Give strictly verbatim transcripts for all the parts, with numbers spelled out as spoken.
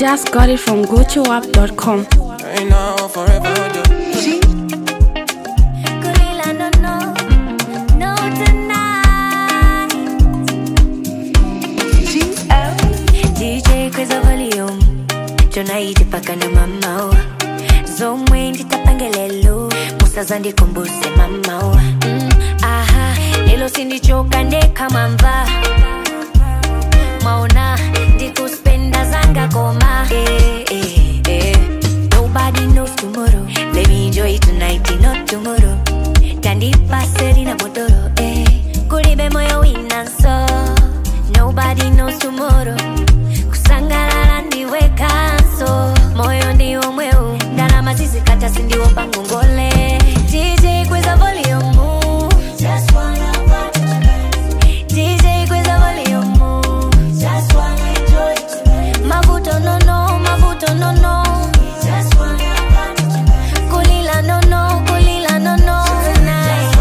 Just got it from go to app dot com. Right now, forever, G. Gorilla, no, no, no tonight. G L. D J kweza volume, jonaiti paka na mamao. Zomwe nditapangelelo, musazandi kumbuse mamao. Mm, aha, lelo sindichoka ndeka mamba. Maona, ndikuspenda zanga goma. Eh, eh, eh. Nobody knows tomorrow. Let me enjoy tonight, not tomorrow. Tandi paseri na botoro, eh. Kuribe moyo winanso. Nobody knows tomorrow. Kusangala ndiwe kanso. Moyo ndiwo mweu. Dalama sisi kata sindiwo pangongole. D J kweza volume. Just wanna watch tonight. D J kweza volume. Just wanna enjoy tonight. Mavuto no no, mavuto no no. Just wanna watch tonight. Kulila no no, kulila no no tonight.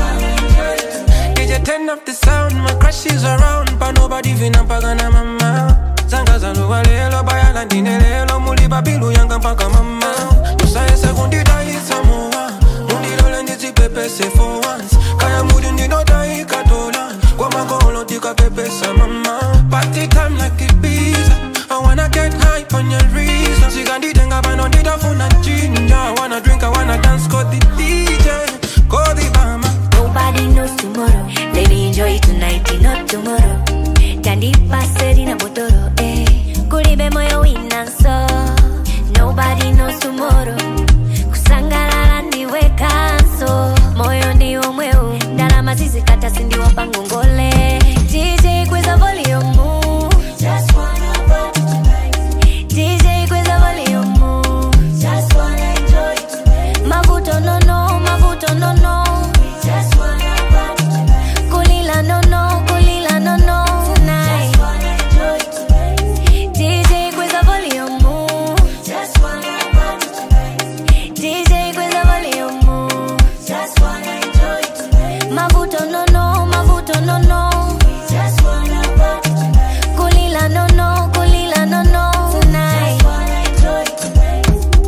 D J turn up the sound, my crush is around, but nobody vina mpaka na mama. Zanga zaluwa lelo, bayala ndine lelo, muli babilu yanga mpaka mama. Nusa ese kundi dahi samoa, mundi lole ndizi pepe se for once. Kaya mudi ndino dahi katola, kwa magolo tika pepe sa mama. Party time like Ibiza, I wanna get high on your reason. Sigandi tenga bano dida funa ginger. I wanna drink, I wanna dance, call the D J, call the mama. Nobody knows tomorrow. Let me enjoy tonight, not tomorrow. Tandi paseri na botoro, eh. Kuribe moyo winanso. Nobody knows tomorrow. Kusangala ndiwe kanso. Moyo ndiwo mweu. Dalama sisi kata sindiwo pangongole. D J kweza volume. Just wanna watch tonight. D J kweza volume. Just wanna enjoy tonight. Mavuto no no, mavuto no no. Just wanna watch tonight. Kulila no no, kulila no no tonight. Just wanna enjoy tonight. D J kweza volume. Just wanna watch tonight. D J kweza volume. Just wanna enjoy tonight. Mavuto no no, mavuto no no. Just wanna watch tonight. Kulila no no, kulila no no tonight. Just wanna enjoy tonight.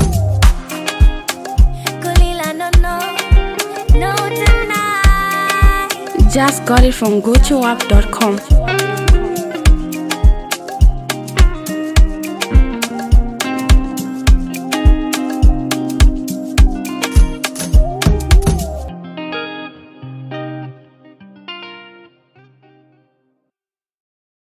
Kulila no no, no tonight. Just got it from go to app dot com.